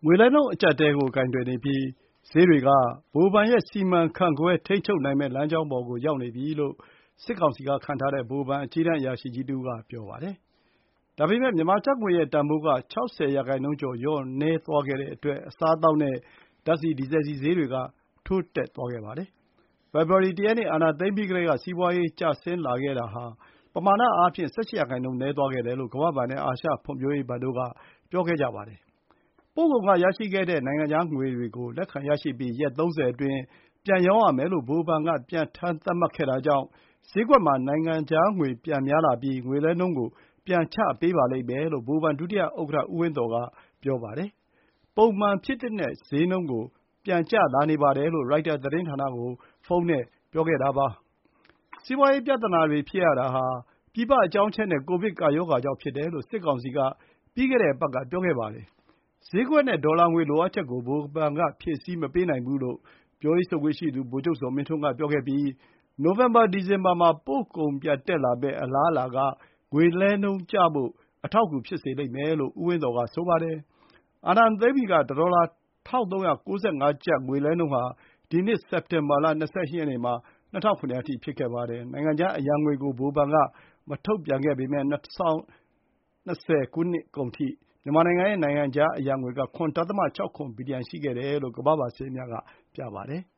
ငွေလဲနှုန်းအကျပ်အတည်းကိုကိုင်တွယ်နေပြီးဈေးတွေကဗဟိုဘဏ်ရဲ့စီမံခန့်ခွဲထိန်းချုပ်နိုင်မယ့်လမ်းကြောင်းပေါ်ကိုရောက်နေပြီလို့စစ်ကောင်စီကခန့်ထားတဲ့ဗဟိုဘဏ်အကြီးတန်းအရာရှိကြီးတဦးကပြောပါတယ်။ဒါပေမဲ့မြန်မာကျပ်ငွေရဲ့တန်ဖိုးက60% ကျော်လျော့နည်းသွားခဲ့တဲ့အတွက်အစားအသောက်နဲ့ဓာတ်ဆီ၊ ဒီဇယ်ဆီဈေးတွေကထိုးတက်သွားခဲ့ပါတယ်။ဖေဖော်ဝါရီ ၁ ရက်နေ့အာဏာသိမ်းပြီးကတည်းကစီးပွားရေးကျဆင်းလာခဲ့တာဟာပမာဏအားဖြင့် 18% နည်းသွားခဲ့တယ်လို့ကမ္ဘာ့ဘဏ်နဲ့အာရှဖွံ့ဖြိုးရေးဘဏ်တို့ကပြောခဲ့ကြပါတယ်။ပို့ကုန်ကရရှိခဲ့တဲ့နိုင်ငံခြားငွေတွေကိုလက်ခံရရှိပြီးရက် 30 အတွင်းပြန်ရောင်းရမယ်လို့ဗဟိုဘဏ်ကပြဌာန်းသတ်မှတ်ခဲ့တာကြောင့်ဈေးကွက်မှာနိုင်ငံခြားငွေပြန်များလာပြီးငွေလဲနှုန်းကိုပြန်ချပေးပါလိမ့်မယ်လို့ဗဟိုဘဏ်ဒုတိယဥက္ကဋ္ဌဦးဝင်းသော်ကပြောပါတယ်။ပုံမှန်ဖြစ်သင့်တဲ့ဈေးနှုန်းကိုပြန်ကျလာနေပါတယ်လို့ရိုက်တာသတင်းဌာနကိုဖုန်းနဲ့ပြောခဲ့တာပါ။စီးပွားရေးပြဿနာတွေဖြစ်ရတာဟာပြည်ပအကြောင်းအချက်နဲ့ကိုဗစ်ကပ်ရောဂါကြောင့်ဖြစ်တယ်လို့စစ်ကောင်စီကပြီးခဲ့တဲ့အပတ်ကပြောခဲ့ပါတယ်။ဈေးကွက်နဲ့ဒေါ်လာငွေလိုအပ်ချက်ကိုဗဟိုဘဏ်ကဖြည့်ဆည်းမပေးနိုင်ဘူးလို့ပြောရေးဆိုခွင့်ရှိသူဗိုလ်ချုပ်ဇော်မင်းထွန်းကပြောခဲ့ပြီးနိုဝင်ဘာ-ဒီဇင်ဘာမှာပို့ကုန်ပြန်တက်လာမယ့်အလားအလာကငွေလဲနှုန်းကျဖို့အထောက်အကူဖြစ်စေလိမ့်မယ်လို့ဦးဝင်းသော်ကဆိုပါတယ်။အာဏာသိမ်းပြီးကတဒေါ်လာ 1395 ကျပ်ငွေလဲနှုန်းဟာဒီနှစ်စက်တင်ဘာလ 22 ရက်နေ့မှာ 2,700 အထိဖြစ်ခဲ့ပါတယ်။နိုင်ငံခြားအရန်ငွေကိုဗဟိုဘဏ်ကမထုတ်ပြန်ခဲ့ပေမဲ့၂၀၂၀ နှစ်ကုန်ထိမြန်မာနိုင်ငံရဲ့နိုင်ငံခြားအရန်ငွေက ၇.67 ဘီလီယံရှိခဲ့တယ်လို့ကမ္ဘာ့ဘဏ်စာရင်းများကပြပါတယ်